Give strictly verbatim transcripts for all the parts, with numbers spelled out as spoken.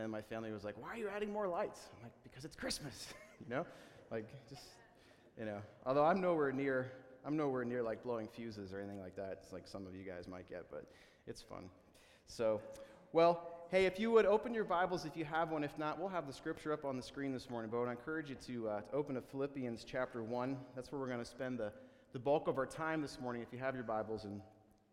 in my family was like, why are you adding more lights? I'm like, because it's Christmas, you know? Like, just, you know. Although I'm nowhere near, I'm nowhere near like blowing fuses or anything like that. It's like some of you guys might get, but it's fun. So, well, hey, if you would open your Bibles if you have one. If not, we'll have the scripture up on the screen this morning. But I would encourage you to, uh, to open to Philippians chapter one. That's where we're going to spend the, the bulk of our time this morning if you have your Bibles and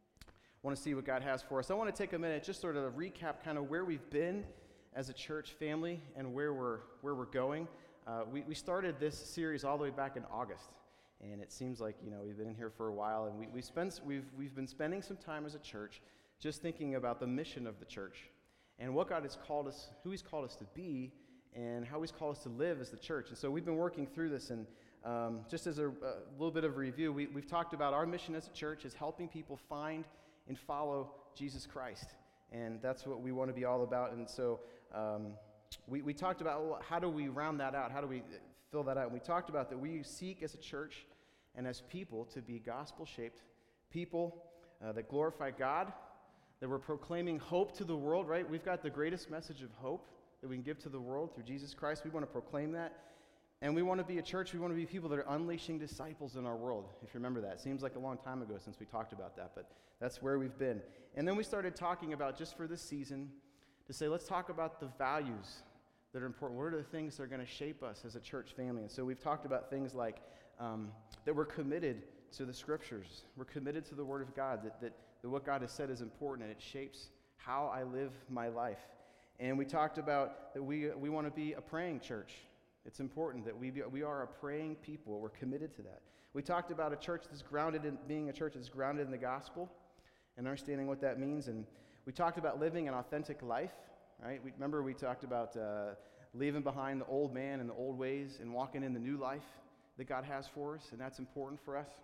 want to see what God has for us. I want to take a minute just sort of recap kind of where we've been as a church family and where we're where we're going. Uh, we, we started this series all the way back in August, and it seems like, you know, we've been in here for a while, and we, we spent, we've, we've been spending some time as a church just thinking about the mission of the church and what God has called us, who He's called us to be, and how He's called us to live as the church. And so we've been working through this, and um, just as a, a little bit of a review, we, we've talked about our mission as a church is helping people find and follow Jesus Christ. And that's what we want to be all about. And so um, we, we talked about, well, how do we round that out? How do we fill that out? And we talked about that we seek as a church and as people to be gospel-shaped people uh, that glorify God, that we're proclaiming hope to the world, right? We've got the greatest message of hope that we can give to the world through Jesus Christ. We want to proclaim that. And we want to be a church, we want to be people that are unleashing disciples in our world, if you remember that. It seems like a long time ago since we talked about that, but that's where we've been. And then we started talking about, just for this season, to say, let's talk about the values that are important. What are the things that are going to shape us as a church family? And so we've talked about things like um, that we're committed to the Scriptures. We're committed to the Word of God, that, that, that what God has said is important, and it shapes how I live my life. And we talked about that we we want to be a praying church. It's important that we be, we are a praying people. We're committed to that. We talked about a church that's grounded in being a church that's grounded in the gospel and understanding what that means. And we talked about living an authentic life, right? We, remember we talked about uh, leaving behind the old man and the old ways and walking in the new life that God has for us, and that's important for us.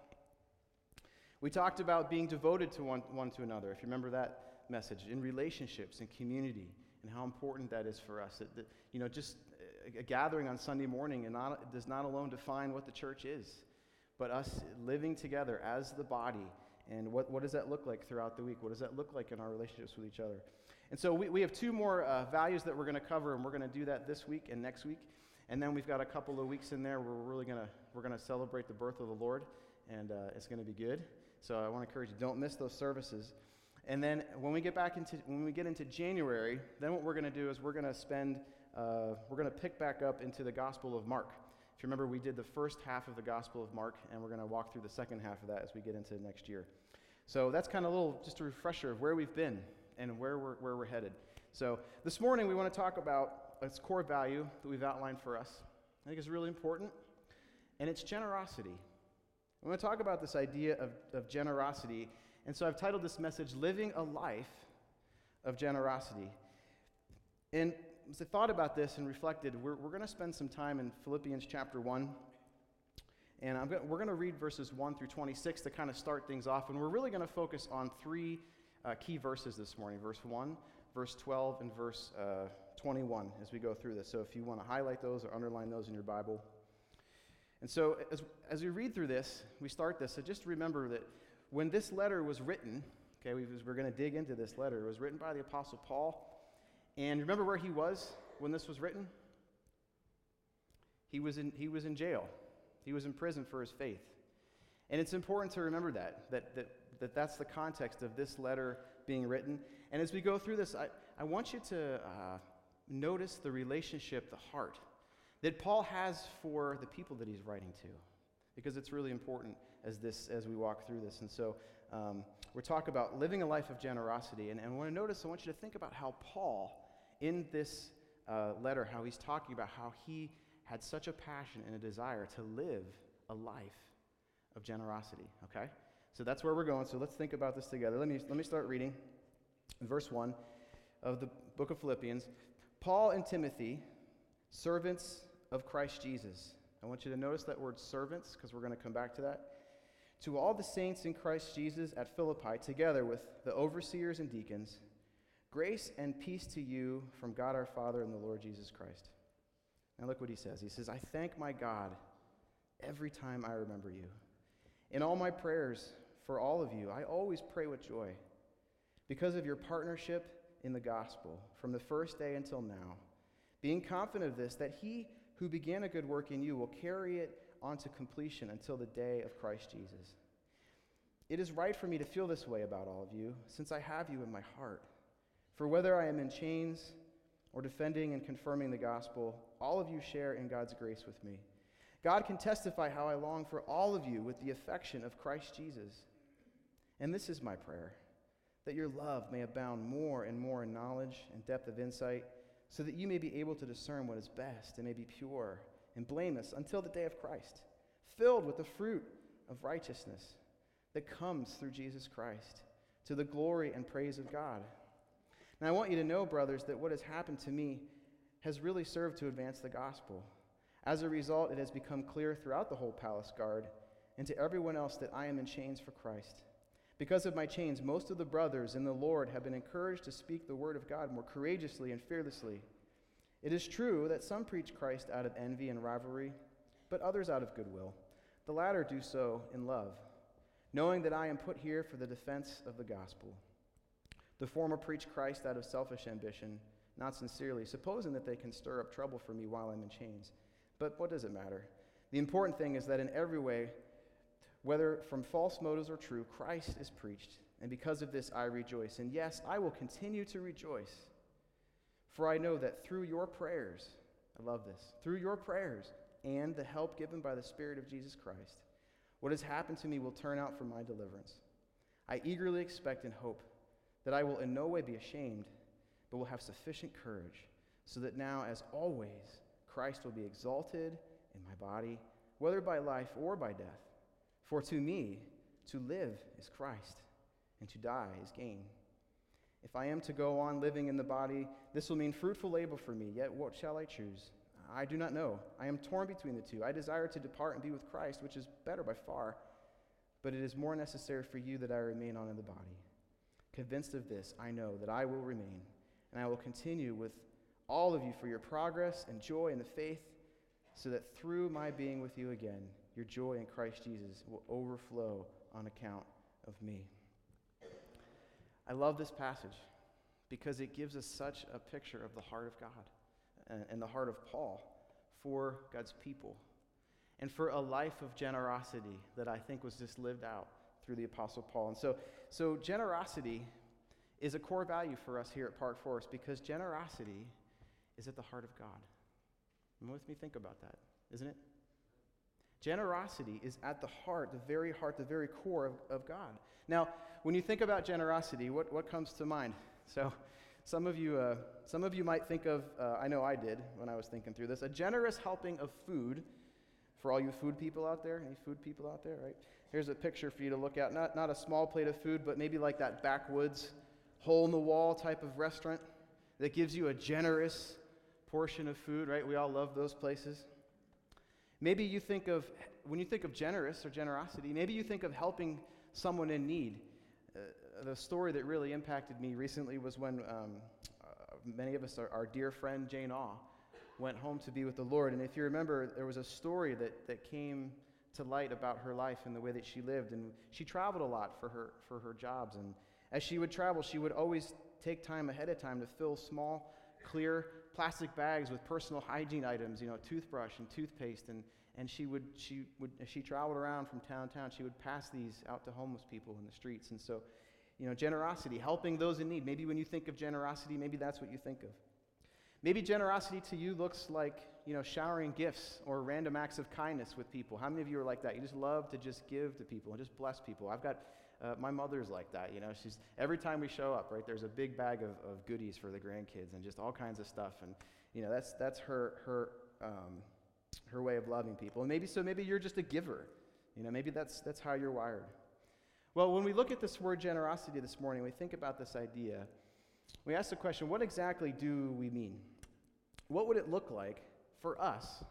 We talked about being devoted to one, one to another, if you remember that message, in relationships and community, and how important that is for us. That, that, you know, just a, a gathering on Sunday morning and not, does not alone define what the church is, but us living together as the body. And what, what does that look like throughout the week? What does that look like in our relationships with each other? And so we, we have two more uh, values that we're going to cover, and we're going to do that this week and next week. And then we've got a couple of weeks in there where we're really going to we're going to celebrate the birth of the Lord, and uh, it's going to be good. So I want to encourage you, don't miss those services. And then when we get back into when we get into January, then what we're going to do is we're going to spend uh, we're going to pick back up into the Gospel of Mark. If you remember, we did the first half of the Gospel of Mark, and we're going to walk through the second half of that as we get into next year. So that's kind of a little, just a refresher of where we've been and where we're where we're headed. So this morning we want to talk about a core value that we've outlined for us. I think it's really important, and it's generosity. I want to talk about this idea of, of generosity, and so I've titled this message, Living a Life of Generosity. And as I thought about this and reflected, we're, we're going to spend some time in Philippians chapter one, and I'm going we're going to read verses one through twenty-six to kind of start things off, and we're really going to focus on three uh, key verses this morning, verse one, verse twelve, and verse uh, twenty-one as we go through this. So if you want to highlight those or underline those in your Bible. And so as, as we read through this, we start this, so just remember that when this letter was written, okay, we, we're going to dig into this letter. It was written by the Apostle Paul. And remember where he was when this was written? He was in, he was in jail. He was in prison for his faith. And it's important to remember that, that, that, that that's the context of this letter being written. And as we go through this, I, I want you to uh, notice the relationship, the heart, that Paul has for the people that he's writing to, because it's really important as this as we walk through this. And so um, we're talking about living a life of generosity. And, and I want to notice, I want you to think about how Paul, in this uh, letter, how he's talking about how he had such a passion and a desire to live a life of generosity, okay? So that's where we're going. So let's think about this together. Let me, let me start reading in verse one of the book of Philippians. Paul and Timothy, servants of Christ Jesus. I want you to notice that word servants, because we're going to come back to that. To all the saints in Christ Jesus at Philippi, together with the overseers and deacons, grace and peace to you from God our Father and the Lord Jesus Christ. Now look what he says. He says, I thank my God every time I remember you. In all my prayers for all of you, I always pray with joy because of your partnership in the gospel from the first day until now, being confident of this, that he who began a good work in you will carry it on to completion until the day of Christ Jesus. It is right for me to feel this way about all of you, since I have you in my heart. For whether I am in chains or defending and confirming the gospel, all of you share in God's grace with me. God can testify how I long for all of you with the affection of Christ Jesus. And this is my prayer, that your love may abound more and more in knowledge and depth of insight, so that you may be able to discern what is best and may be pure and blameless until the day of Christ, filled with the fruit of righteousness that comes through Jesus Christ, to the glory and praise of God. And I want you to know, brothers, that what has happened to me has really served to advance the gospel. As a result, it has become clear throughout the whole palace guard and to everyone else that I am in chains for Christ. Because of my chains, most of the brothers in the Lord have been encouraged to speak the word of God more courageously and fearlessly. It is true that some preach Christ out of envy and rivalry, but others out of goodwill. The latter do so in love, knowing that I am put here for the defense of the gospel. The former preach Christ out of selfish ambition, not sincerely, supposing that they can stir up trouble for me while I'm in chains. But what does it matter? The important thing is that in every way, whether from false motives or true, Christ is preached, and because of this I rejoice. And yes, I will continue to rejoice, for I know that through your prayers, I love this, through your prayers and the help given by the Spirit of Jesus Christ, what has happened to me will turn out for my deliverance. I eagerly expect and hope that I will in no way be ashamed, but will have sufficient courage, so that now, as always, Christ will be exalted in my body, whether by life or by death. For to me, to live is Christ, and to die is gain. If I am to go on living in the body, this will mean fruitful labor for me, yet what shall I choose? I do not know. I am torn between the two. I desire to depart and be with Christ, which is better by far, but it is more necessary for you that I remain on in the body. Convinced of this, I know that I will remain, and I will continue with all of you for your progress and joy in the faith, so that through my being with you again, your joy in Christ Jesus will overflow on account of me. I love this passage because it gives us such a picture of the heart of God and the heart of Paul for God's people and for a life of generosity that I think was just lived out through the Apostle Paul. And so, so generosity is a core value for us here at Park Forest because generosity is at the heart of God. And with me, think about that, isn't it? Generosity is at the heart, the very heart, the very core of, of God. Now, when you think about generosity, what, what comes to mind? So some of you uh, some of you might think of, uh, I know I did when I was thinking through this, a generous helping of food for all you food people out there. Any food people out there, right? Here's a picture for you to look at. Not, not a small plate of food, but maybe like that backwoods, hole-in-the-wall type of restaurant that gives you a generous portion of food, right? We all love those places. Maybe you think of, when you think of generous or generosity, maybe you think of helping someone in need. Uh, the story that really impacted me recently was when um, uh, many of us, our, our dear friend Jane Aw, went home to be with the Lord. And if you remember, there was a story that, that came to light about her life and the way that she lived. And she traveled a lot for her, for her jobs. And as she would travel, she would always take time ahead of time to fill small, clear plastic bags with personal hygiene items, you know, toothbrush and toothpaste, and, and she would, she would, as she traveled around from town to town, she would pass these out to homeless people in the streets. And so, you know, generosity, helping those in need. Maybe when you think of generosity, maybe that's what you think of. Maybe generosity to you looks like, you know, showering gifts or random acts of kindness with people. How many of you are like that? You just love to just give to people and just bless people. I've got, uh, my mother's like that, you know. She's, every time we show up, right, there's a big bag of, of goodies for the grandkids and just all kinds of stuff. And, you know, that's that's her her um, her way of loving people. And maybe, so maybe you're just a giver. You know, maybe that's that's how you're wired. Well, when we look at this word generosity this morning, we think about this idea. We ask the question, what exactly do we mean? What would it look like for us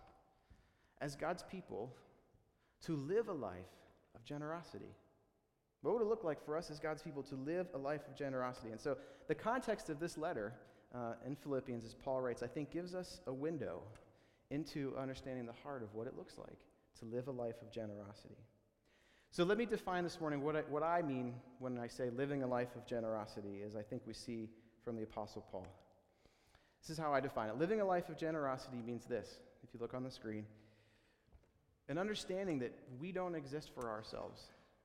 as God's people to live a life of generosity? What would it look like for us as God's people to live a life of generosity? And so the context of this letter uh, in Philippians, as Paul writes, I think gives us a window into understanding the heart of what it looks like to live a life of generosity. So let me define this morning what I, what I mean when I say living a life of generosity, as I think we see from the Apostle Paul. This is how I define it. Living a life of generosity means this, if you look on the screen, an understanding that we don't exist for ourselves.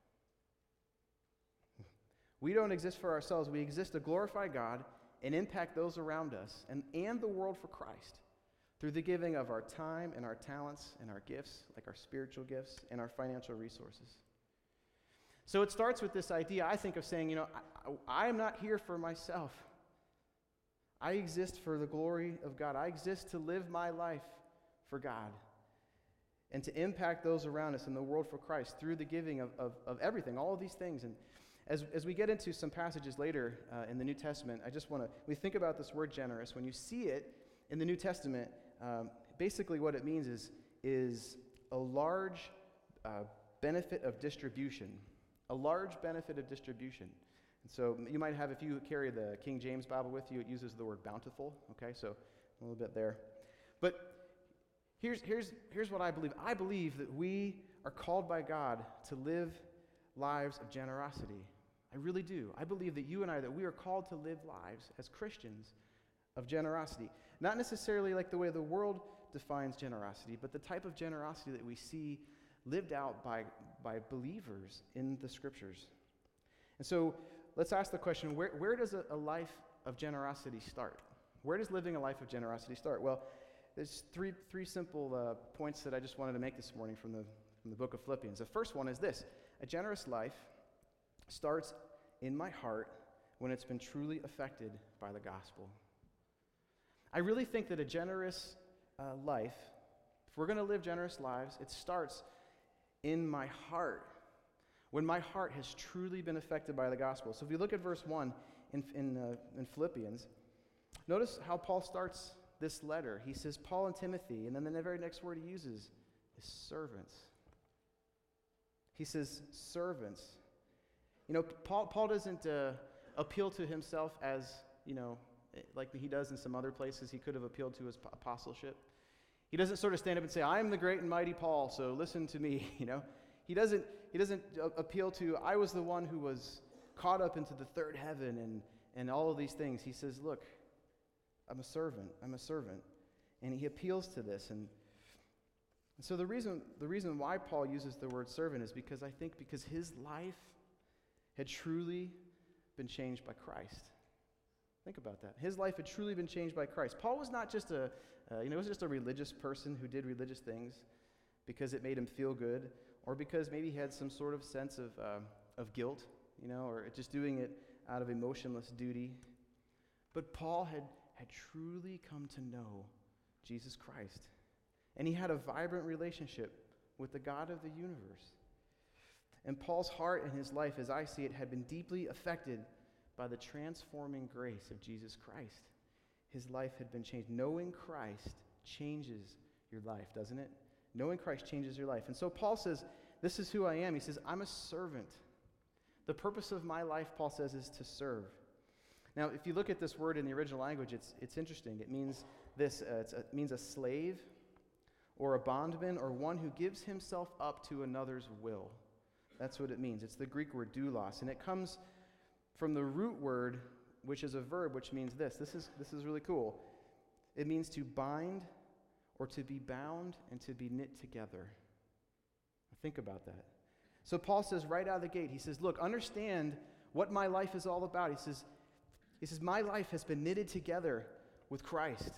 We don't exist for ourselves. We exist to glorify God and impact those around us and, and the world for Christ through the giving of our time and our talents and our gifts, like our spiritual gifts and our financial resources. So it starts with this idea, I think, of saying, you know, I, I am not here for myself. I exist for the glory of God. I exist to live my life for God and to impact those around us in the world for Christ through the giving of, of, of everything, all of these things. And as, as we get into some passages later uh, in the New Testament, I just want to, we think about this word generous. When you see it in the New Testament, um, basically what it means is, is a large uh, benefit of distribution. A large benefit of distribution. And so you might have, if you carry the King James Bible with you, it uses the word bountiful, okay? So a little bit there. But here's, here's, here's what I believe. I believe that we are called by God to live lives of generosity. I really do. I believe that you and I, that we are called to live lives as Christians of generosity. Not necessarily like the way the world defines generosity, but the type of generosity that we see lived out by, by believers in the Scriptures. And so let's ask the question, where, where does a, a life of generosity start? Where does living a life of generosity start? Well, there's three, three simple uh, points that I just wanted to make this morning from the, from the book of Philippians. The first one is this: a generous life starts in my heart when it's been truly affected by the gospel. I really think that a generous uh, life, if we're going to live generous lives, it starts in my heart, when my heart has truly been affected by the gospel. So if you look at verse one in, in, uh, in Philippians, notice how Paul starts this letter. He says, Paul and Timothy, and then the very next word he uses is servants. He says, servants. You know, Paul, Paul doesn't uh, appeal to himself as, you know, like he does in some other places. He could have appealed to his apostleship. He doesn't sort of stand up and say, I am the great and mighty Paul, so listen to me, you know. He doesn't, he doesn't appeal to, I was the one who was caught up into the third heaven and, and all of these things. He says, look, I'm a servant. I'm a servant. And he appeals to this. And, and so the reason, the reason why Paul uses the word servant is because I think because his life had truly been changed by Christ. Think about that. His life had truly been changed by Christ. Paul was not just a, uh, you know, he was just a religious person who did religious things because it made him feel good, or because maybe he had some sort of sense of uh, of guilt, you know, or just doing it out of emotionless duty. But Paul had had truly come to know Jesus Christ, and he had a vibrant relationship with the God of the universe. And Paul's heart and his life, as I see it, had been deeply affected by the transforming grace of Jesus Christ. His life had been changed. Knowing Christ changes your life, doesn't it? Knowing Christ changes your life. And so Paul says, this is who I am. He says, I'm a servant. The purpose of my life, Paul says, is to serve. Now, if you look at this word in the original language, it's, it's interesting. It means this, uh, it's a, it means a slave or a bondman or one who gives himself up to another's will. That's what it means. It's the Greek word doulos, and it comes from the root word, which is a verb, which means this. This is, this is really cool. It means to bind or to be bound and to be knit together. Think about that. So Paul says right out of the gate, he says, look, understand what my life is all about. He says, he says, my life has been knitted together with Christ.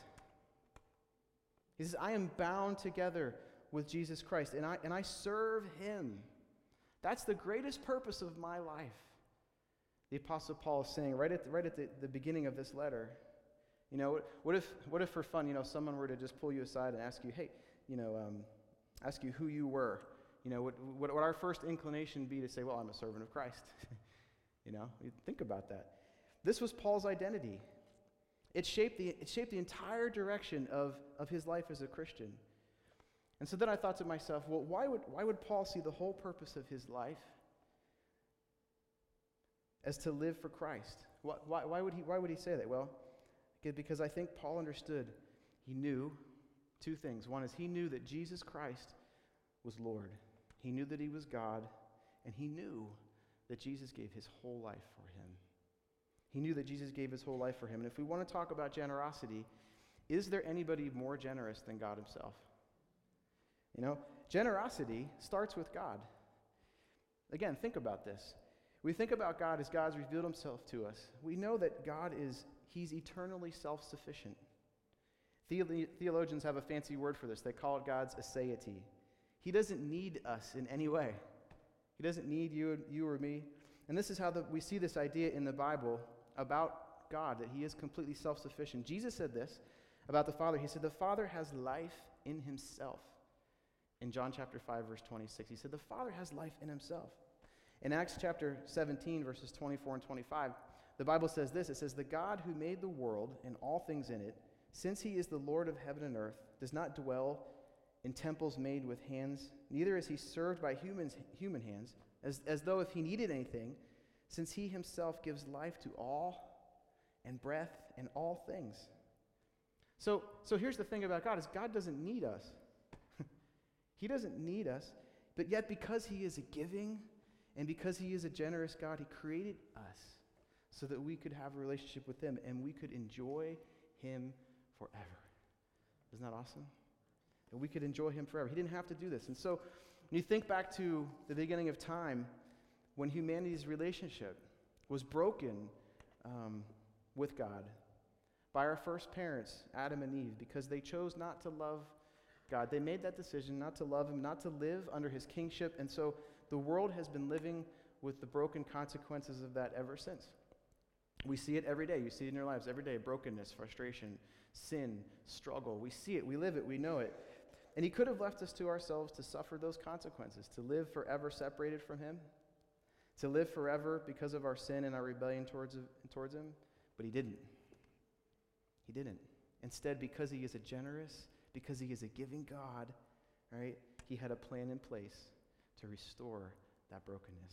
He says, I am bound together with Jesus Christ, and I, and I serve him. That's the greatest purpose of my life. The Apostle Paul is saying right at the, right at the, the beginning of this letter, you know, what if what if for fun, you know, someone were to just pull you aside and ask you, hey, you know, um, ask you who you were. You know, would, would, would our first inclination be to say, well, I'm a servant of Christ? You know, you think about that. This was Paul's identity. It shaped the it shaped the entire direction of, of his life as a Christian. And so then I thought to myself, well, why would why would Paul see the whole purpose of his life as to live for Christ? Why, why, why would he why would he say that? Well, because I think Paul understood, he knew two things. One is he knew that Jesus Christ was Lord. He knew that he was God, and he knew that Jesus gave his whole life for him. He knew that Jesus gave his whole life for him. And if we want to talk about generosity, is there anybody more generous than God himself? You know, generosity starts with God. Again, think about this. We think about God as God's revealed himself to us. We know that God is, he's eternally self-sufficient. Theolo- theologians have a fancy word for this. They call it God's aseity. He doesn't need us in any way. He doesn't need you, you or me. And this is how the, we see this idea in the Bible about God, that he is completely self-sufficient. Jesus said this about the Father. He said, the Father has life in himself. In John chapter five, verse twenty-six, he said, the Father has life in himself. In Acts chapter seventeen, verses twenty-four and twenty-five, the Bible says this. It says, the God who made the world and all things in it, since he is the Lord of heaven and earth, does not dwell in temples made with hands, neither is he served by humans, human hands, as, as though if he needed anything, since he himself gives life to all and breath and all things. So, so here's the thing about God, is God doesn't need us. He doesn't need us, but yet because he is a giving and because he is a generous God, he created us so that we could have a relationship with him and we could enjoy him forever. Isn't that awesome? That we could enjoy him forever. He didn't have to do this. And so when you think back to the beginning of time, when humanity's relationship was broken um, with God by our first parents, Adam and Eve, because they chose not to love God. They made that decision not to love him, not to live under his kingship, and so the world has been living with the broken consequences of that ever since. We see it every day. You see it in your lives every day, brokenness, frustration, sin, struggle. We see it, we live it, we know it. And he could have left us to ourselves to suffer those consequences, to live forever separated from him, to live forever because of our sin and our rebellion towards, towards him, but he didn't. He didn't. Instead, because he is a generous, because he is a giving God, right, he had a plan in place to restore that brokenness.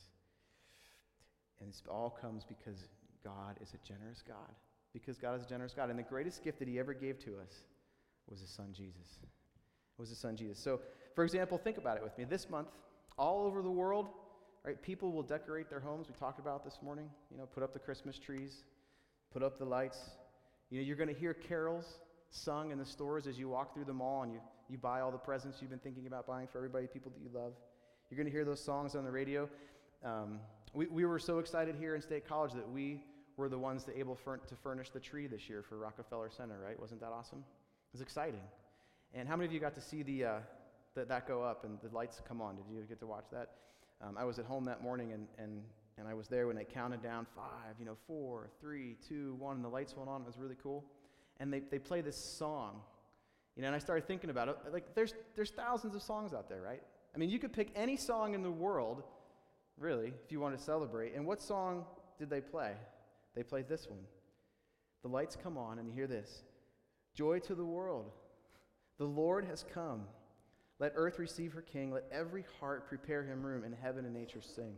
And it all comes because God is a generous God. Because God is a generous God. And the greatest gift that he ever gave to us was his son Jesus. Was his son Jesus. So, for example, think about it with me. This month, all over the world, right, people will decorate their homes. We talked about this morning. You know, put up the Christmas trees, put up the lights. You know, you're going to hear carols sung in the stores as you walk through the mall and you, you buy all the presents you've been thinking about buying for everybody, people that you love. You're going to hear those songs on the radio. Um, we, we were so excited here in State College that we were the ones that able fur- to furnish the tree this year for Rockefeller Center, right? Wasn't that awesome? It was exciting. And how many of you got to see the, uh, the that go up and the lights come on? Did you get to watch that? Um, I was at home that morning and, and, and I was there when they counted down five, you know, four, three, two, one, and the lights went on. It was really cool. And they, they play this song, you know, and I started thinking about it. Like, there's there's thousands of songs out there, right? I mean, you could pick any song in the world, really, if you want to celebrate. And what song did they play? They played this one. The lights come on, and you hear this. Joy to the world. The Lord has come. Let earth receive her king. Let every heart prepare him room, and heaven and nature sing.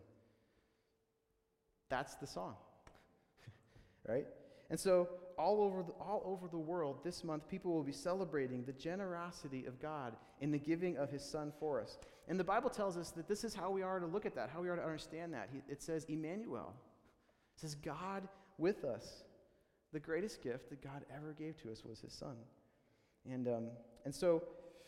That's the song, right? And so all over the, all over the world this month, people will be celebrating the generosity of God in the giving of his son for us. And the Bible tells us that this is how we are to look at that, how we are to understand that. He, it says Emmanuel. It says God with us. The greatest gift that God ever gave to us was his son. And, um, and so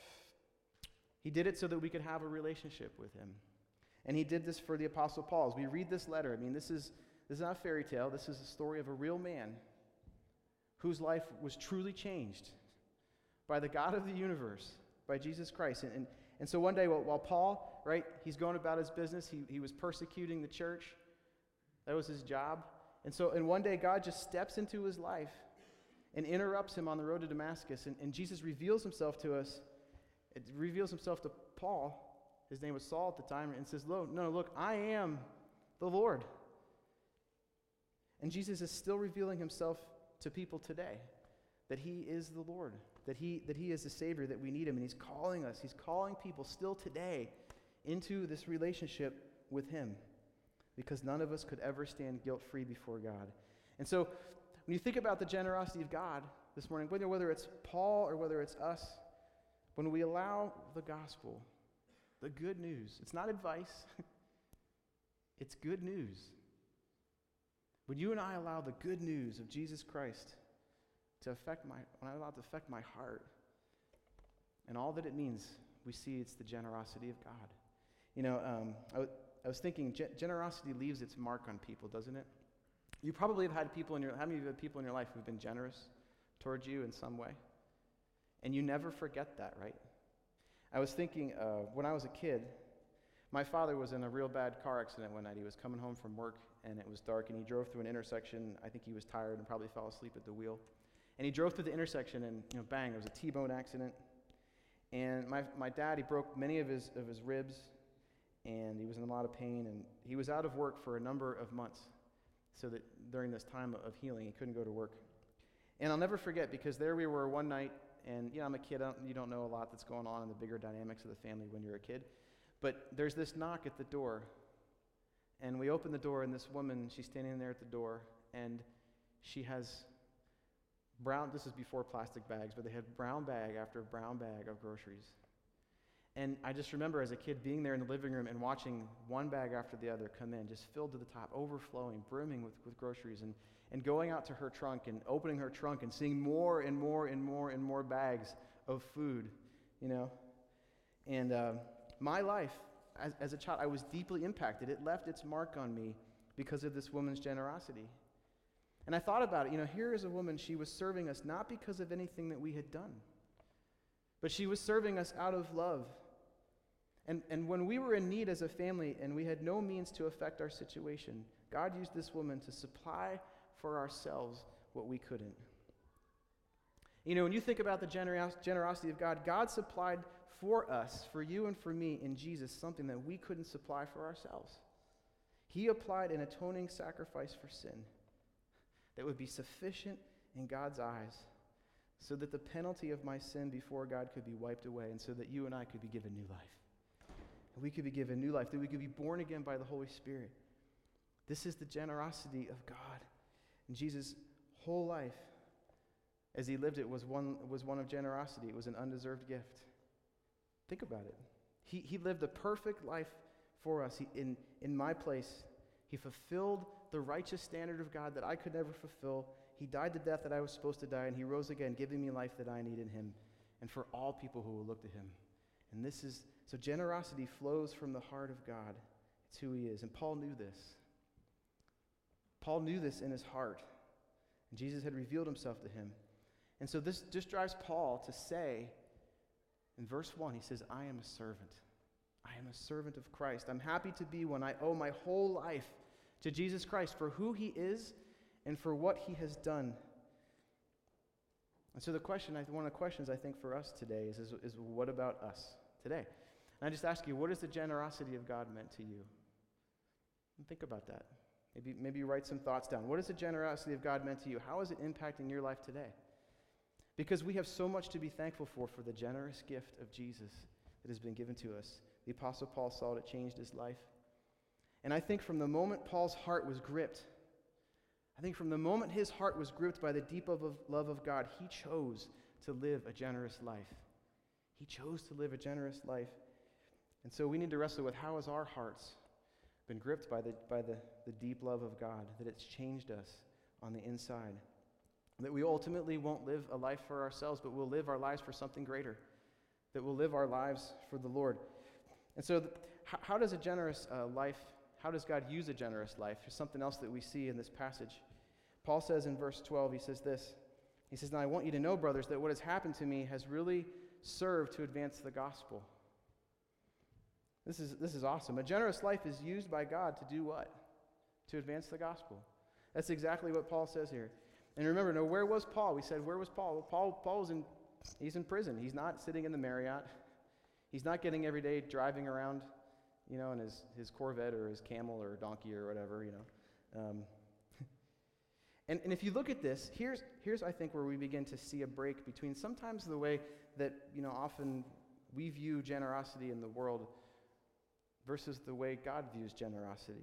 he did it so that we could have a relationship with him. And he did this for the Apostle Paul. As we read this letter, I mean, this is, this is not a fairy tale. This is a story of a real man whose life was truly changed by the God of the universe, by Jesus Christ. And, and, and so one day, while, while Paul, right, he's going about his business, he, he was persecuting the church. That was his job. And so, and one day, God just steps into his life and interrupts him on the road to Damascus. And, and Jesus reveals himself to us. It reveals himself to Paul. His name was Saul at the time, and says, no, no, look, I am the Lord. And Jesus is still revealing himself to people today, that he is the Lord, that he that he is the Savior, that we need him, and he's calling us, he's calling people still today into this relationship with him, because none of us could ever stand guilt-free before God. And so when you think about the generosity of God this morning, whether, whether it's Paul or whether it's us, when we allow the gospel, the good news, it's not advice, it's good news. When you and I allow the good news of Jesus Christ to affect my, when I allow it to affect my heart, and all that it means, we see it's the generosity of God. You know, um, I, w- I was thinking, ge- generosity leaves its mark on people, doesn't it? You probably have had people in your, how many of you have had people in your life who've been generous towards you in some way? And you never forget that, right? I was thinking, uh, when I was a kid, my father was in a real bad car accident one night. He was coming home from work, and it was dark, and he drove through an intersection. I think he was tired and probably fell asleep at the wheel. And he drove through the intersection, and you know, bang, it was a T-bone accident. And my my dad, he broke many of his of his ribs, and he was in a lot of pain, and he was out of work for a number of months, so that during this time of healing, he couldn't go to work. And I'll never forget, because there we were one night, and you know, I'm a kid, I don't, you don't know a lot that's going on in the bigger dynamics of the family when you're a kid, but there's this knock at the door, and we open the door, and this woman, she's standing there at the door, and she has brown, this is before plastic bags, but they had brown bag after brown bag of groceries. And I just remember as a kid being there in the living room and watching one bag after the other come in, just filled to the top, overflowing, brimming with, with groceries, and, and going out to her trunk and opening her trunk and seeing more and more and more and more bags of food, you know. And uh, my life, as, as a child, I was deeply impacted. It left its mark on me because of this woman's generosity. And I thought about it, you know, here is a woman, she was serving us not because of anything that we had done, but she was serving us out of love. And, and when we were in need as a family and we had no means to affect our situation, God used this woman to supply for ourselves what we couldn't. You know, when you think about the generos- generosity of God, God supplied for us, for you and for me in Jesus, something that we couldn't supply for ourselves. He applied an atoning sacrifice for sin that would be sufficient in God's eyes, so that the penalty of my sin before God could be wiped away, and so that you and I could be given new life. And we could be given new life, that we could be born again by the Holy Spirit. This is the generosity of God. And Jesus' whole life, as he lived it, was one, was one of generosity. It was an undeserved gift. Think about it. He, he lived a perfect life for us. He, in, in my place, he fulfilled the righteous standard of God that I could never fulfill. He died the death that I was supposed to die, and he rose again, giving me life that I need in him, and for all people who will look to him. And this is, so generosity flows from the heart of God. It's who he is. And Paul knew this. Paul knew this in his heart. And Jesus had revealed himself to him. And so this just drives Paul to say, in verse one, he says, I am a servant. I am a servant of Christ. I'm happy to be one. I owe my whole life to Jesus Christ for who he is and for what he has done. And so the question, one of the questions I think for us today is, is, is what about us today? And I just ask you, what has the generosity of God meant to you? And think about that. Maybe, maybe you write some thoughts down. What has the generosity of God meant to you? How is it impacting your life today? Because we have so much to be thankful for, for the generous gift of Jesus that has been given to us. The Apostle Paul saw it, it changed his life. And I think from the moment Paul's heart was gripped, I think from the moment his heart was gripped by the deep love of, love of God, he chose to live a generous life. He chose to live a generous life. And so we need to wrestle with, how has our hearts been gripped by the, by the, the deep love of God, that it's changed us on the inside. That we ultimately won't live a life for ourselves, but we'll live our lives for something greater. That we'll live our lives for the Lord. And so th- how, how does a generous uh, life, how does God use a generous life? There's something else that we see in this passage. Paul says in verse twelve, he says this. He says, now I want you to know, brothers, that what has happened to me has really served to advance the gospel. This is, this is awesome. A generous life is used by God to do what? To advance the gospel. That's exactly what Paul says here. And remember, no, where was Paul? We said, where was Paul? Well, Paul, Paul was in, he's in prison. He's not sitting in the Marriott. He's not getting every day driving around, you know, in his, his Corvette or his camel or donkey or whatever, you know. Um, and, and if you look at this, here's, here's, I think, where we begin to see a break between sometimes the way that, you know, often we view generosity in the world versus the way God views generosity.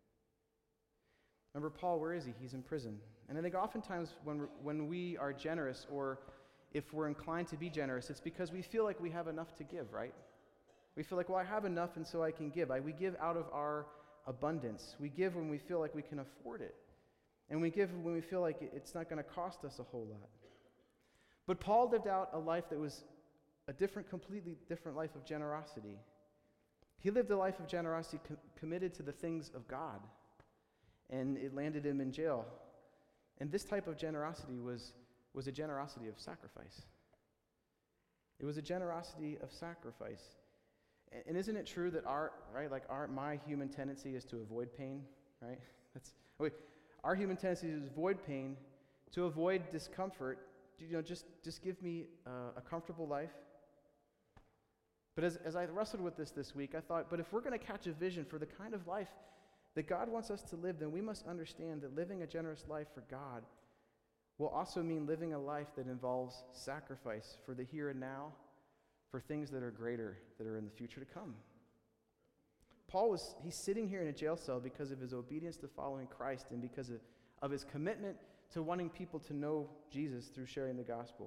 Remember, Paul, where is he? He's in prison. And I think oftentimes when, when we are generous, or if we're inclined to be generous, it's because we feel like we have enough to give, right? We feel like, well, I have enough and so I can give. I, we give out of our abundance. We give when we feel like we can afford it. And we give when we feel like it's not going to cost us a whole lot. But Paul lived out a life that was a different, completely different life of generosity. He lived a life of generosity com- committed to the things of God. And it landed him in jail. And this type of generosity was, was a generosity of sacrifice. It was a generosity of sacrifice. And, and isn't it true that our, right, like our, my human tendency is to avoid pain, right? That's, wait, our human tendency is to avoid pain, to avoid discomfort. You know, just, just give me uh, a comfortable life. But as, as I wrestled with this this week, I thought, but if we're going to catch a vision for the kind of life that God wants us to live, then we must understand that living a generous life for God will also mean living a life that involves sacrifice for the here and now, for things that are greater, that are in the future to come. Paul was, he's sitting here in a jail cell because of his obedience to following Christ and because of, of his commitment to wanting people to know Jesus through sharing the gospel.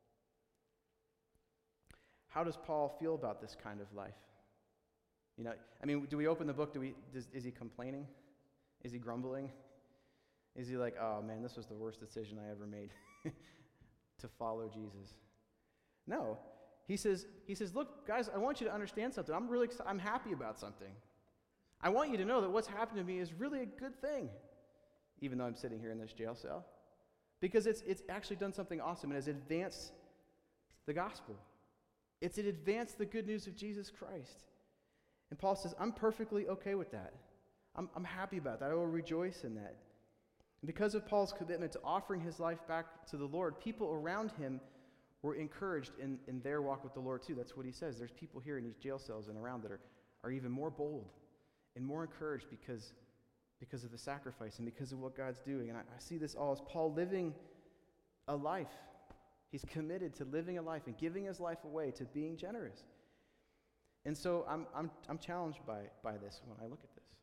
How does Paul feel about this kind of life? You know, I mean, do we open the book, do we, does, is he complaining? Is he grumbling? Is he like, oh man, this was the worst decision I ever made to follow Jesus? No. He says, he says, look, guys, I want you to understand something. I'm really excited. I'm happy about something. I want you to know that what's happened to me is really a good thing, even though I'm sitting here in this jail cell, because it's it's actually done something awesome and has advanced the gospel. It's advanced the good news of Jesus Christ. And Paul says, I'm perfectly okay with that. I'm, I'm happy about that. I will rejoice in that. And because of Paul's commitment to offering his life back to the Lord, people around him were encouraged in, in their walk with the Lord too. That's what he says. There's people here in these jail cells and around that are, are even more bold and more encouraged because, because of the sacrifice and because of what God's doing. And I, I see this all as Paul living a life. He's committed to living a life and giving his life away to being generous. And so I'm I'm I'm challenged by, by this when I look at this.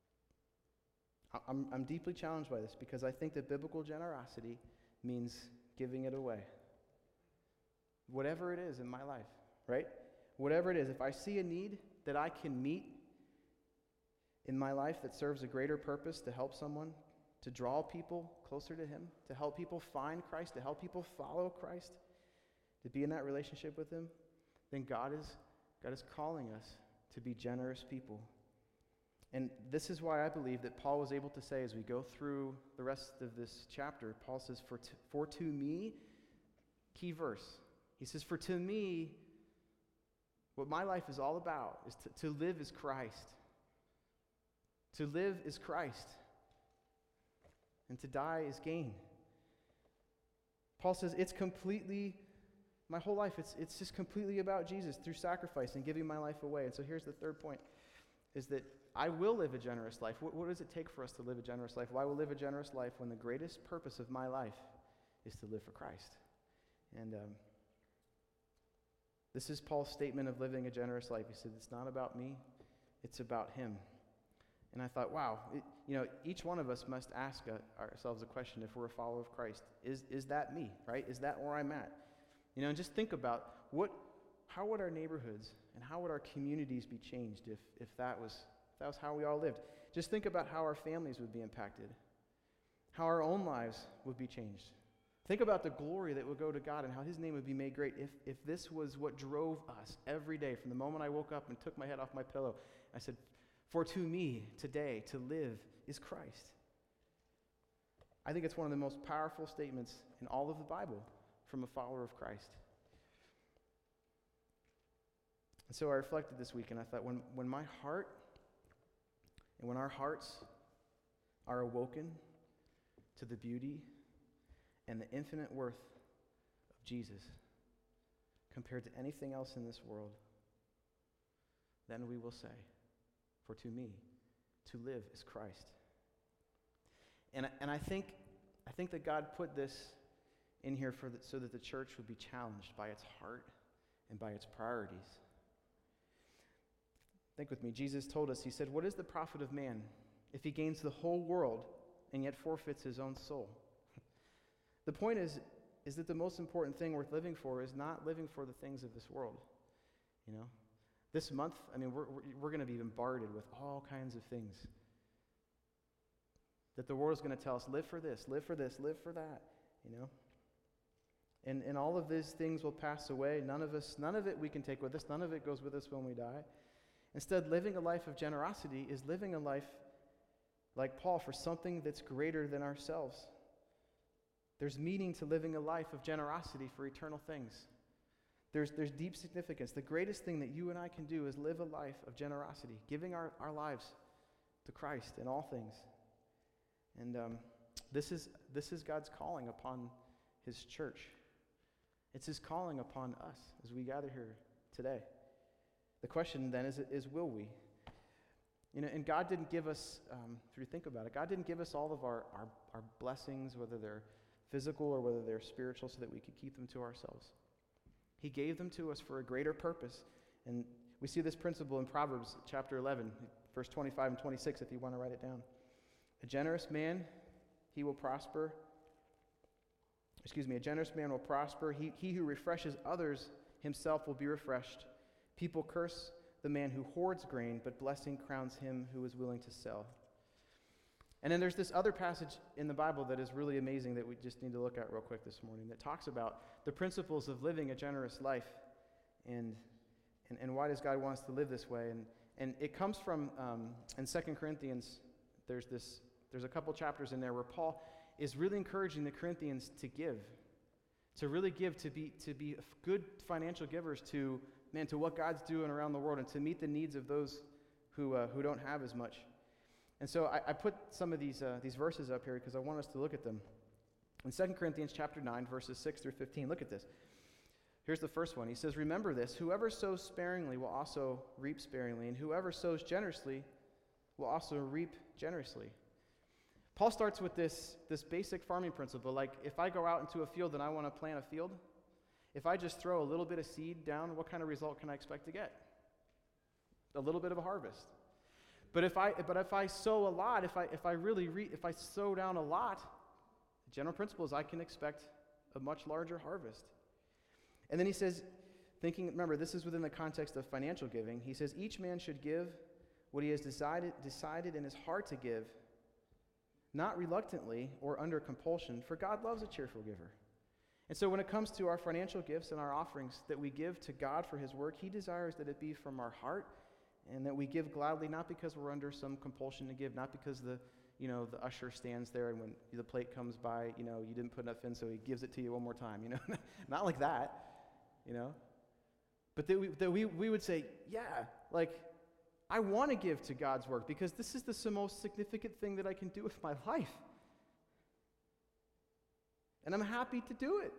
I'm I'm deeply challenged by this because I think that biblical generosity means giving it away. Whatever it is in my life, right? Whatever it is, if I see a need that I can meet in my life that serves a greater purpose to help someone, to draw people closer to him, to help people find Christ, to help people follow Christ, to be in that relationship with him, then God is God is calling us to be generous people. And this is why I believe that Paul was able to say, as we go through the rest of this chapter, Paul says, for to, for to me, key verse, he says, for to me, what my life is all about is to, to live is Christ. To live is Christ. And to die is gain. Paul says, it's completely, my whole life, it's, it's just completely about Jesus through sacrifice and giving my life away. And so here's the third point, is that I will live a generous life. What, what does it take for us to live a generous life? Well, I will live a generous life when the greatest purpose of my life is to live for Christ. And um, this is Paul's statement of living a generous life. He said, it's not about me, it's about him. And I thought, wow, it, you know, each one of us must ask a, ourselves a question if we're a follower of Christ. Is is that me, right? Is that where I'm at? You know, and just think about what, how would our neighborhoods and how would our communities be changed if, if that was if that was how we all lived? Just think about how our families would be impacted, how our own lives would be changed. Think about the glory that would go to God and how his name would be made great if, if this was what drove us every day from the moment I woke up and took my head off my pillow. I said, for to me today to live is Christ. I think it's one of the most powerful statements in all of the Bible from a follower of Christ. And so I reflected this week and I thought, when, when my heart and when our hearts are awoken to the beauty and the infinite worth of Jesus compared to anything else in this world, then we will say, for to me, to live is Christ. And, and I think I think that God put this in here for the, so that the church would be challenged by its heart and by its priorities. Think with me. Jesus told us, he said, what is the profit of man if he gains the whole world and yet forfeits his own soul? The point is, is that the most important thing worth living for is not living for the things of this world. You know? This month, I mean, we're, we're, we're going to be bombarded with all kinds of things. That the world is going to tell us, live for this, live for this, live for that, you know? And, and all of these things will pass away. None of us, none of it we can take with us. None of it goes with us when we die. Instead, living a life of generosity is living a life, like Paul, for something that's greater than ourselves. There's meaning to living a life of generosity for eternal things. There's, there's deep significance. The greatest thing that you and I can do is live a life of generosity, giving our, our lives to Christ in all things. And um, this is this is God's calling upon his church. It's his calling upon us as we gather here today. The question then is, is will we? You know, and God didn't give us, um, if you think about it, God didn't give us all of our, our, our blessings, whether they're physical or whether they're spiritual, so that we could keep them to ourselves. He gave them to us for a greater purpose. And we see this principle in Proverbs chapter eleven, verse twenty-five and twenty-six, if you want to write it down. A generous man, he will prosper. Excuse me, a generous man will prosper. He, he who refreshes others himself will be refreshed. People curse the man who hoards grain, but blessing crowns him who is willing to sell. And then there's this other passage in the Bible that is really amazing that we just need to look at real quick this morning that talks about the principles of living a generous life and and, and why does God want us to live this way. And, and it comes from, um, in Second Corinthians, there's this, there's a couple chapters in there where Paul is really encouraging the Corinthians to give, to really give, to be to be good financial givers to, man, to what God's doing around the world and to meet the needs of those who uh, who don't have as much. And so I, I put some of these uh, these verses up here because I want us to look at them. In Second Corinthians chapter nine, verses six through fifteen, look at this. Here's the first one. He says, "Remember this, whoever sows sparingly will also reap sparingly, and whoever sows generously will also reap generously." Paul starts with this, this basic farming principle, like if I go out into a field and I want to plant a field, if I just throw a little bit of seed down, what kind of result can I expect to get? A little bit of a harvest. But if I but if I sow a lot, if I if I really re, if I sow down a lot, the general principle is I can expect a much larger harvest. And then he says, thinking, remember, this is within the context of financial giving. He says each man should give what he has decided decided in his heart to give, not reluctantly or under compulsion, for God loves a cheerful giver. And so when it comes to our financial gifts and our offerings that we give to God for his work, he desires that it be from our heart and that we give gladly, not because we're under some compulsion to give, not because the, you know, the usher stands there and when the plate comes by, you know, you didn't put enough in, so he gives it to you one more time, you know. Not like that, you know. But that we, that we, we would say, yeah, like, I want to give to God's work because this is the most significant thing that I can do with my life. And I'm happy to do it.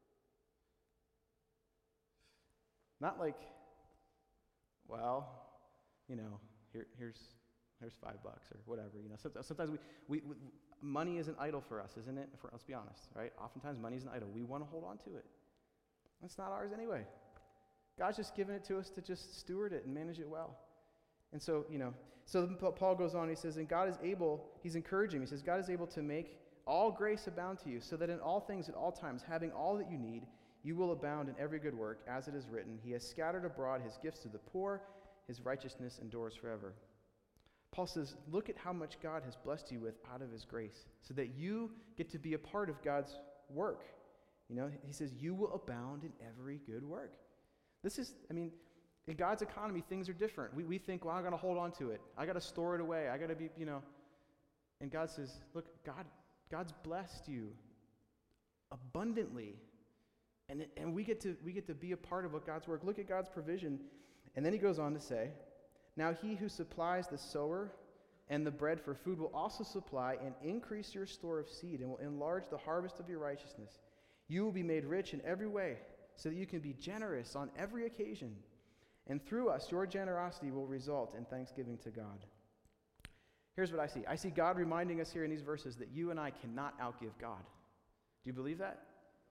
Not like, well, you know, here, here's here's five bucks or whatever. You know, sometimes, sometimes we, we, we money is an idol for us, isn't it? For, let's be honest, right? Oftentimes money is an idol. We want to hold on to it. It's not ours anyway. God's just given it to us to just steward it and manage it well. And so, you know, so Paul goes on, he says, and God is able, he's encouraging, he says, God is able to make all grace abound to you, so that in all things at all times, having all that you need, you will abound in every good work, as it is written, he has scattered abroad his gifts to the poor, his righteousness endures forever. Paul says, look at how much God has blessed you with out of his grace, so that you get to be a part of God's work. You know, he says, you will abound in every good work. This is, I mean, in God's economy, things are different. We we think, well, I got to hold on to it. I got to store it away. I got to be, you know. And God says, look, God, God's blessed you abundantly, and it, and we get to we get to be a part of what God's work. Look at God's provision, and then he goes on to say, now he who supplies the sower and the bread for food will also supply and increase your store of seed, and will enlarge the harvest of your righteousness. You will be made rich in every way, so that you can be generous on every occasion. And through us, your generosity will result in thanksgiving to God. Here's what I see. I see God reminding us here in these verses that you and I cannot outgive God. Do you believe that?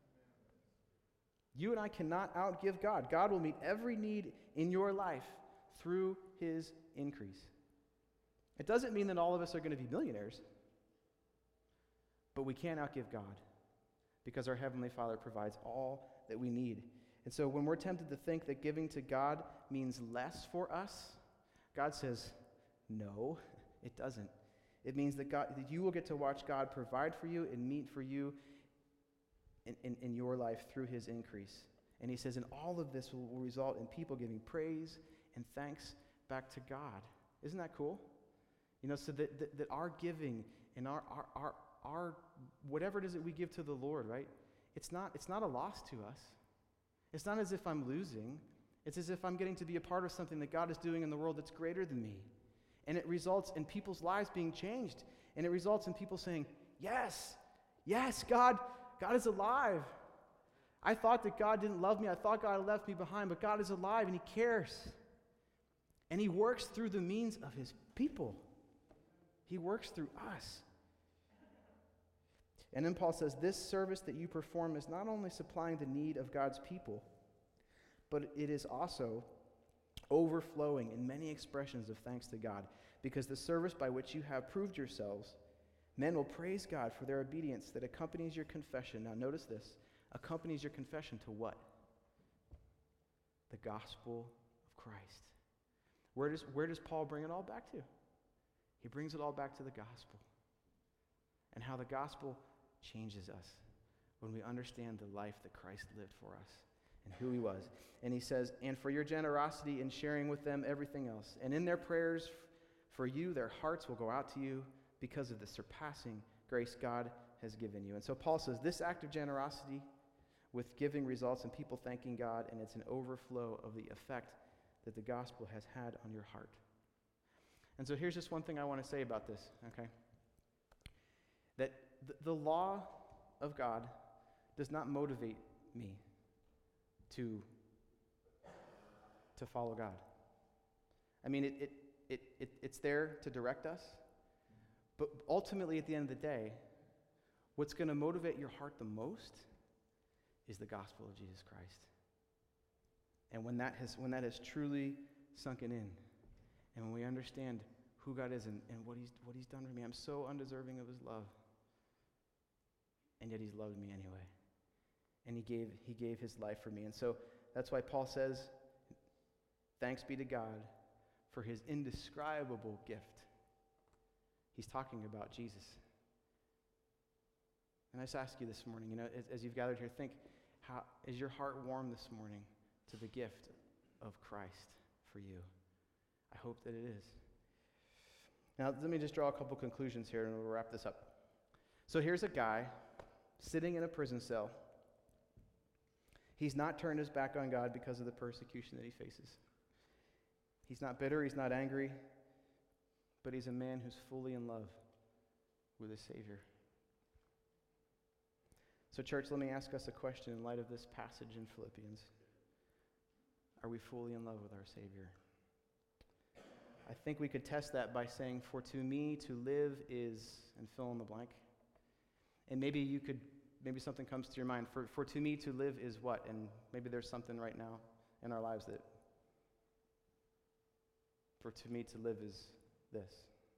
You and I cannot outgive God. God will meet every need in your life through his increase. It doesn't mean that all of us are going to be millionaires, but we can't outgive God because our Heavenly Father provides all that we need. And so when we're tempted to think that giving to God means less for us, God says, no, it doesn't. It means that God, that you will get to watch God provide for you and meet for you in, in, in your life through his increase. And he says, and all of this will, will result in people giving praise and thanks back to God. Isn't that cool? You know, so that, that, that our giving and our, our, our, our, whatever it is that we give to the Lord, right? It's not, it's not a loss to us. It's not as if I'm losing. It's as if I'm getting to be a part of something that God is doing in the world that's greater than me. And it results in people's lives being changed. And it results in people saying, yes, yes, God, God is alive. I thought that God didn't love me. I thought God left me behind, but God is alive and he cares. And he works through the means of his people. He works through us. And then Paul says, this service that you perform is not only supplying the need of God's people, but it is also overflowing in many expressions of thanks to God, because the service by which you have proved yourselves, men will praise God for their obedience that accompanies your confession. Now notice this, accompanies your confession to what? The gospel of Christ. Where does, where does Paul bring it all back to? He brings it all back to the gospel and how the gospel changes us when we understand the life that Christ lived for us and who he was. And he says, and for your generosity in sharing with them everything else. And in their prayers for you, their hearts will go out to you because of the surpassing grace God has given you. And so Paul says, this act of generosity with giving results in people thanking God, and it's an overflow of the effect that the gospel has had on your heart. And so here's just one thing I want to say about this, okay? That th- the law of God does not motivate me to, to follow God. I mean, it, it, it, it, it's there to direct us, but ultimately at the end of the day, what's going to motivate your heart the most is the gospel of Jesus Christ. And when that has, when that has truly sunken in, and when we understand who God is and, and what he's, what he's done for me, I'm so undeserving of his love. And yet he's loved me anyway. And he gave, he gave his life for me. And so that's why Paul says, thanks be to God for his indescribable gift. He's talking about Jesus. And I just ask you this morning, you know, as, as you've gathered here, think, how is your heart warm this morning to the gift of Christ for you? I hope that it is. Now, let me just draw a couple conclusions here and we'll wrap this up. So here's a guy sitting in a prison cell. He's not turned his back on God because of the persecution that he faces. He's not bitter, he's not angry, but he's a man who's fully in love with his Savior. So church, let me ask us a question in light of this passage in Philippians. Are we fully in love with our Savior? I think we could test that by saying, for to me to live is, and fill in the blank. And maybe you could, maybe something comes to your mind. For, for to me to live is what? And maybe there's something right now in our lives that, for to me to live is this.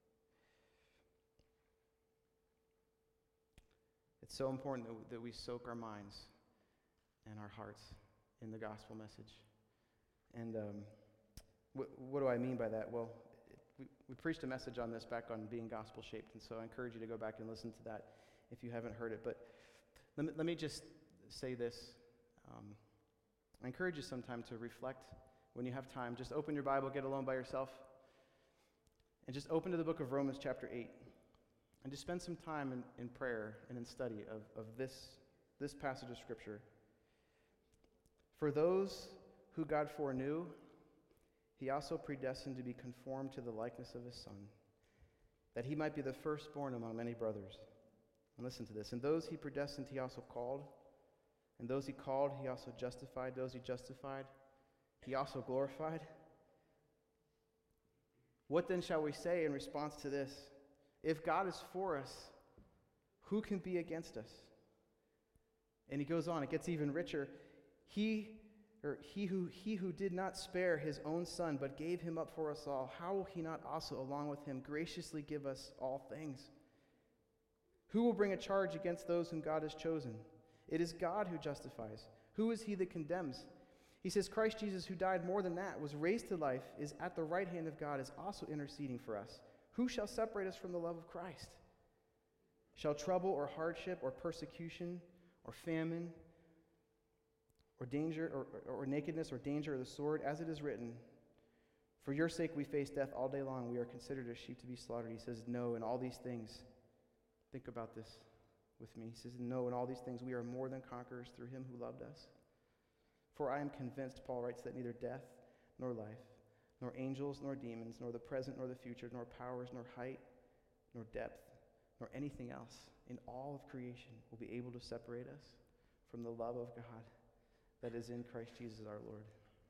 It's so important that, that we soak our minds and our hearts in the gospel message. And um, what, what do I mean by that? Well, it, we, we preached a message on this back on being gospel-shaped, and so I encourage you to go back and listen to that if you haven't heard it. But let me, let me just say this. Um, I encourage you sometime to reflect when you have time. Just open your Bible, get alone by yourself, and just open to the book of Romans chapter eight. And just spend some time in, in prayer and in study of, of this, this passage of Scripture. For those who God foreknew, he also predestined to be conformed to the likeness of his Son, that he might be the firstborn among many brothers. And listen to this. And those he predestined, he also called. And those he called, he also justified. Those he justified, he also glorified. What then shall we say in response to this? If God is for us, who can be against us? And he goes on, it gets even richer. He or he who he who did not spare his own Son, but gave him up for us all, how will he not also along with him graciously give us all things? Who will bring a charge against those whom God has chosen? It is God who justifies. Who is he that condemns? He says, Christ Jesus, who died more than that, was raised to life, is at the right hand of God, is also interceding for us. Who shall separate us from the love of Christ? Shall trouble or hardship or persecution or famine or danger or, or, or nakedness or danger or the sword? As it is written, for your sake we face death all day long. We are considered as sheep to be slaughtered. He says, no, in all these things. Think about this with me. He says, no, in all these things we are more than conquerors through him who loved us. For I am convinced, Paul writes, that neither death nor life, nor angels nor demons, nor the present nor the future, nor powers, nor height, nor depth, nor anything else in all of creation will be able to separate us from the love of God that is in Christ Jesus our Lord.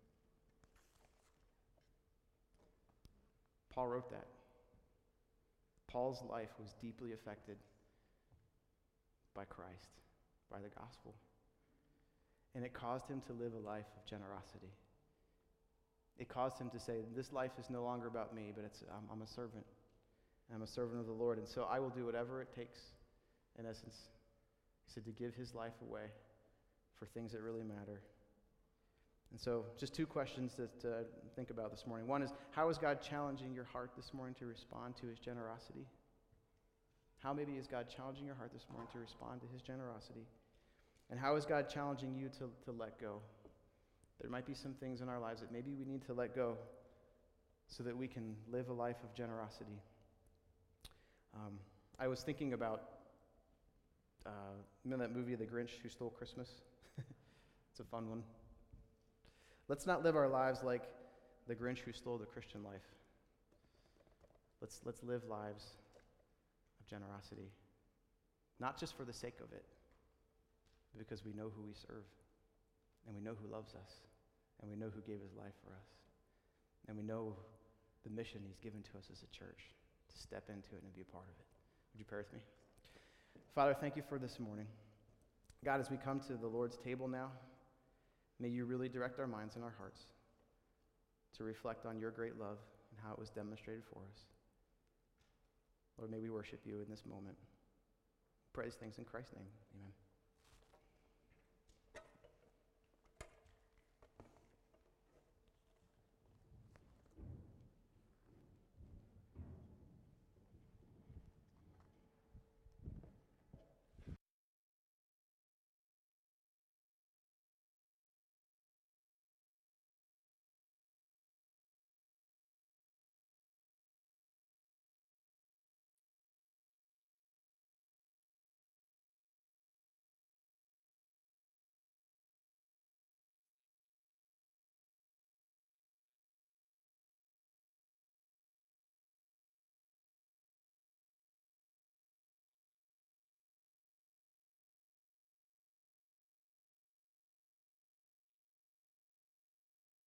Paul wrote that. Paul's life was deeply affected by Christ, by the gospel. And it caused him to live a life of generosity. It caused him to say, this life is no longer about me, but it's I'm, I'm a servant. I'm a servant of the Lord, and so I will do whatever it takes, in essence, he said, to give his life away for things that really matter. And so just two questions to, to think about this morning. One is, how is God challenging your heart this morning to respond to his generosity? How maybe is God challenging your heart this morning to respond to his generosity? And how is God challenging you to, to let go? There might be some things in our lives that maybe we need to let go so that we can live a life of generosity. Um, I was thinking about, uh, you know that movie, The Grinch Who Stole Christmas? It's a fun one. Let's not live our lives like the Grinch who stole the Christian life. Let's, let's live lives of generosity, not just for the sake of it, but because we know who we serve, and we know who loves us, and we know who gave his life for us, and we know the mission he's given to us as a church to step into it and be a part of it. Would you pray with me? Father, thank you for this morning. God, as we come to the Lord's table now, may you really direct our minds and our hearts to reflect on your great love and how it was demonstrated for us. Lord, may we worship you in this moment. Praise things in Christ's name. Amen.